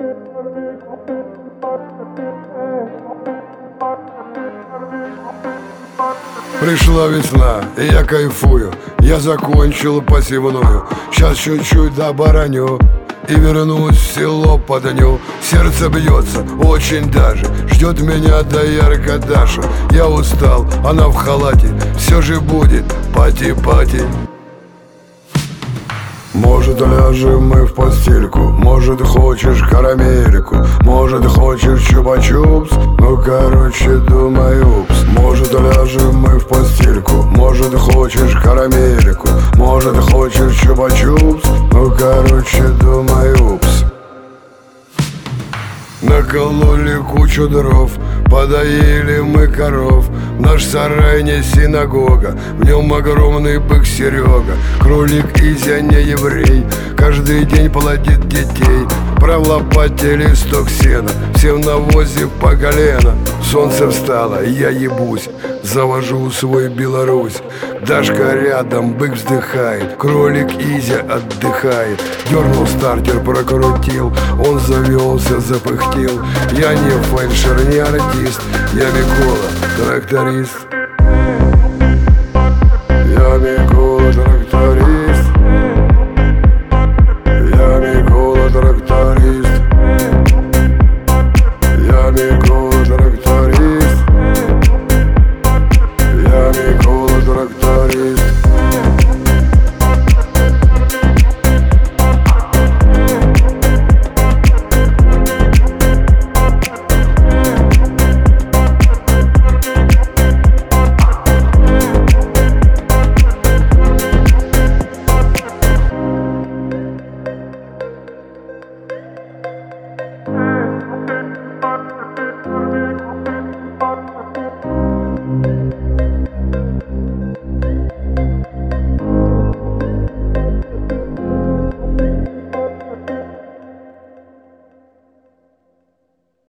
Пришла весна, и я кайфую. Я закончил посевную. Сейчас чуть-чуть добороню и вернусь в село под дню. Сердце бьется очень даже, ждет меня доярка Даша. Я устал, она в халате, все же будет пати-пати. Может, ляжем мы в постельку, может, хочешь карамельку, может, хочешь чупа-чупс, ну, короче, думай, упс. Может, ляжем мы в постельку, может, хочешь карамельку, может, хочешь чупа-чупс, ну, короче, думай, упс. Накололи кучу дров, подоили мы коров. Наш сарай не синагога, в нем огромный бык Серега. Кролик Изя не еврей, каждый день плодит детей. Пролопатили листок сена, все в навозе по колено. Солнце встало, я ебусь, завожу свой Беларусь. Дашка рядом, бык вздыхает, кролик Изя отдыхает. Дернул стартер, прокрутил, он завелся, запыхтел. Я не фельдшер, не артист, я Микола, тракторист.